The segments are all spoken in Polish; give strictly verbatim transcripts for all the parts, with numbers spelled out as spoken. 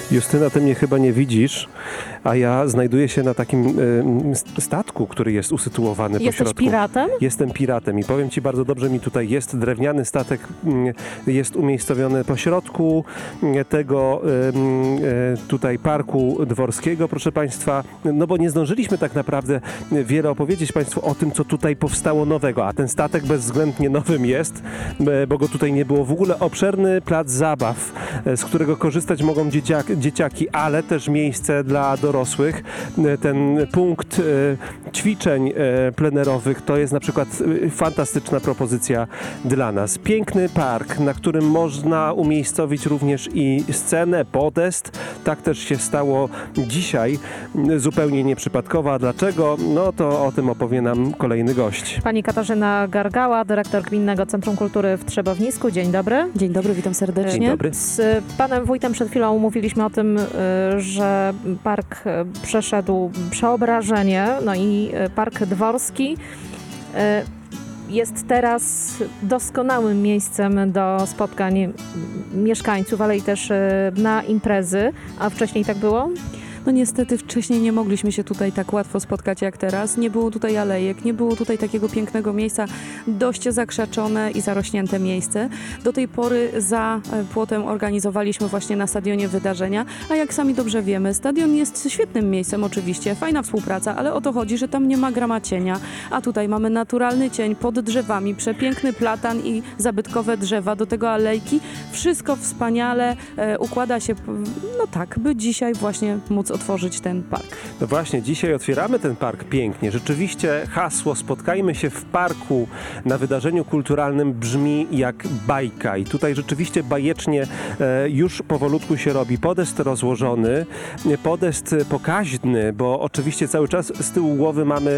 Justyna, ty mnie chyba nie widzisz, a ja znajduję się na takim y, statku, który jest usytuowany po Jesteś środku. piratem? Jestem piratem i powiem ci, bardzo dobrze mi tutaj jest. Drewniany statek y, jest umiejscowiony po środku y, tego y, y, tutaj parku dworskiego, proszę państwa, no bo nie zdążyliśmy tak naprawdę wiele opowiedzieć państwu o tym, co tutaj powstało nowego, a ten statek bezwzględnie nowym jest, y, bo go tutaj nie było. W ogóle obszerny plac zabaw, y, z którego korzystać mogą dzieciaki, dzieciaki, ale też miejsce dla dorosłych. Ten punkt e, ćwiczeń e, plenerowych to jest na przykład e, fantastyczna propozycja dla nas. Piękny park, na którym można umiejscowić również i scenę, podest. Tak też się stało dzisiaj, zupełnie nieprzypadkowo. A dlaczego? No to o tym opowie nam kolejny gość. Pani Katarzyna Gargała, dyrektor Gminnego Centrum Kultury w Trzebownisku. Dzień dobry. Dzień dobry, witam serdecznie. Dzień dobry. Z panem wójtem przed chwilą mówiliśmy o tym, y, że park y, przeszedł przeobrażenie, no i y, park dworski y, jest teraz doskonałym miejscem do spotkań y, mieszkańców, ale i też y, na imprezy. A wcześniej tak było? No niestety wcześniej nie mogliśmy się tutaj tak łatwo spotkać jak teraz. Nie było tutaj alejek, nie było tutaj takiego pięknego miejsca, dość zakrzaczone i zarośnięte miejsce. Do tej pory za płotem organizowaliśmy właśnie na stadionie wydarzenia, a jak sami dobrze wiemy, stadion jest świetnym miejscem oczywiście, fajna współpraca, ale o to chodzi, że tam nie ma grama cienia, a tutaj mamy naturalny cień pod drzewami, przepiękny platan i zabytkowe drzewa, do tego alejki. Wszystko wspaniale e, układa się, no tak, by dzisiaj właśnie móc otworzyć ten park. No właśnie, dzisiaj otwieramy ten park pięknie. Rzeczywiście hasło "Spotkajmy się w parku" na wydarzeniu kulturalnym brzmi jak bajka i tutaj rzeczywiście bajecznie e, już powolutku się robi. Podest rozłożony, podest pokaźny, bo oczywiście cały czas z tyłu głowy mamy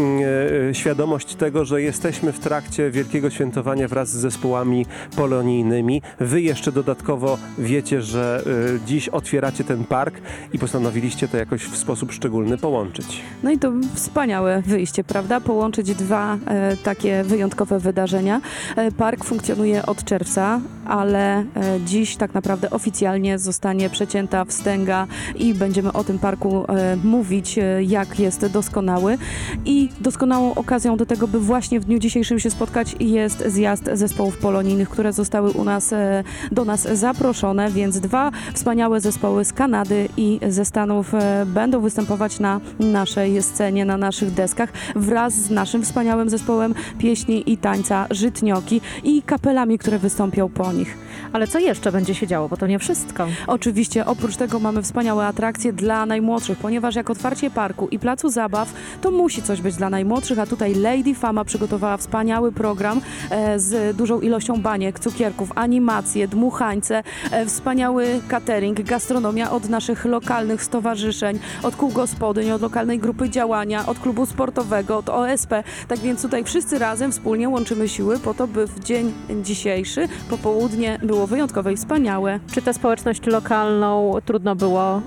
e, świadomość tego, że jesteśmy w trakcie wielkiego świętowania wraz z zespołami polonijnymi. Wy jeszcze dodatkowo wiecie, że e, dziś otwieracie ten park i postanowiliście to jakoś w sposób szczególny połączyć. No i to wspaniałe wyjście, prawda? Połączyć dwa e, takie wyjątkowe wydarzenia. E, park funkcjonuje od czerwca, ale e, dziś tak naprawdę oficjalnie zostanie przecięta wstęga i będziemy o tym parku e, mówić, e, jak jest doskonały. I doskonałą okazją do tego, by właśnie w dniu dzisiejszym się spotkać, jest zjazd zespołów polonijnych, które zostały u nas, e, do nas zaproszone, więc dwa wspaniałe zespoły z Kanady i ze Stanów będą występować na naszej scenie, na naszych deskach wraz z naszym wspaniałym zespołem pieśni i tańca Żytnioki i kapelami, które wystąpią po nich. Ale co jeszcze będzie się działo, bo to nie wszystko. Oczywiście, oprócz tego mamy wspaniałe atrakcje dla najmłodszych, ponieważ jak otwarcie parku i placu zabaw, to musi coś być dla najmłodszych, a tutaj Lady Fama przygotowała wspaniały program e, z dużą ilością baniek, cukierków, animacje, dmuchańce, e, wspaniały catering, gastronomia od naszych lokalnych stowarzyszeń, od kół gospodyń, od lokalnej grupy działania, od klubu sportowego, od O S P. Tak więc tutaj wszyscy razem wspólnie łączymy siły po to, by w dzień dzisiejszy popołudnie było wyjątkowe i wspaniałe. Czy tę społeczność lokalną trudno było y,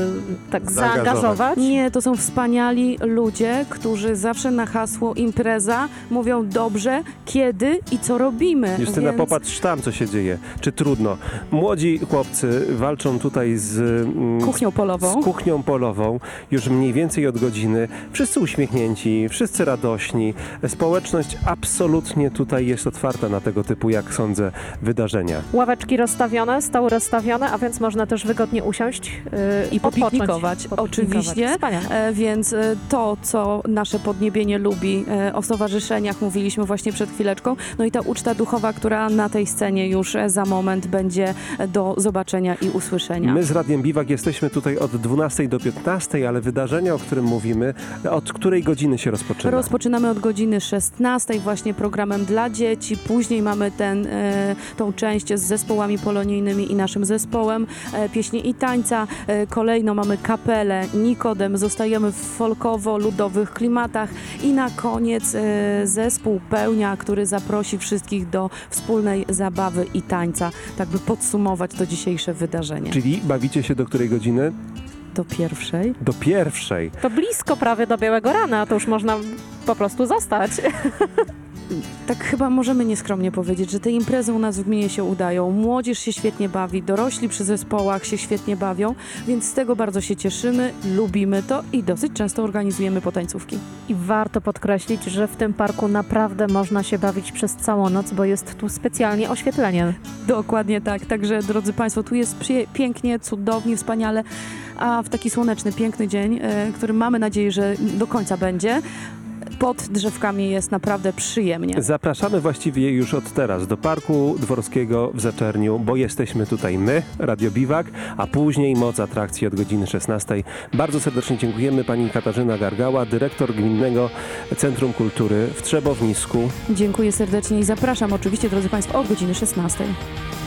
tak Zaangażować. zaangażować? Nie, to są wspaniali ludzie, którzy zawsze na hasło impreza mówią dobrze, kiedy i co robimy. Justyna, Więc... popatrz tam, co się dzieje. Czy trudno? Młodzi chłopcy walczą tutaj z, mm, Kuchnią polową. z kuchnią polową już mniej więcej od godziny. Wszyscy uśmiechnięci, wszyscy radośni. Społeczność absolutnie tutaj jest otwarta na tego typu, jak sądzę, wydarzenia. Ławeczki rozstawione, stoły rozstawione, a więc można też wygodnie usiąść yy, I odpocząć. popiknikować, oczywiście. Wspaniale. E, więc e, to, co nasze Podniebienie lubi, e, o stowarzyszeniach mówiliśmy właśnie przed chwileczką, no i ta uczta duchowa, która na tej scenie już e, za moment będzie e, do zobaczenia i usłyszenia. My z Radiem Biwak jesteśmy tutaj od dwunastej do piętnastej, ale wydarzenie, o którym mówimy, od której godziny się rozpoczyna? Rozpoczynamy od godziny szesnastej właśnie programem dla dzieci. Później mamy ten, e, tą część z zespołami polonijnymi i naszym zespołem e, pieśni i tańca. E, kolejno mamy kapelę Nikodem. Zostajemy w folkowo-ludowych klimatach. I na koniec e, zespół Pełnia, który zaprosi wszystkich do wspólnej zabawy i tańca. Tak by podsumować to dzisiejsze wydarzenie. Czyli bawicie się do której godziny? Do pierwszej. Do pierwszej. To blisko prawie do białego rana, to już można po prostu zostać. tak chyba możemy nieskromnie powiedzieć, że te imprezy u nas w gminie się udają. Młodzież się świetnie bawi, dorośli przy zespołach się świetnie bawią, więc z tego bardzo się cieszymy, lubimy to i dosyć często organizujemy potańcówki. I warto podkreślić, że w tym parku naprawdę można się bawić przez całą noc, bo jest tu specjalnie oświetlenie. Dokładnie tak. Także, drodzy Państwo, tu jest przy- pięknie, cudownie, wspaniale, a w taki słoneczny, piękny dzień, e, który mamy nadzieję, że do końca będzie, pod drzewkami jest naprawdę przyjemnie. Zapraszamy właściwie już od teraz do Parku Dworskiego w Zaczerniu, bo jesteśmy tutaj my, Radio Biwak, a później moc atrakcji od godziny szesnastej. Bardzo serdecznie dziękujemy pani Katarzyna Gargała, dyrektor Gminnego Centrum Kultury w Trzebownisku. Dziękuję serdecznie i zapraszam oczywiście, drodzy Państwo, od godziny szesnastej.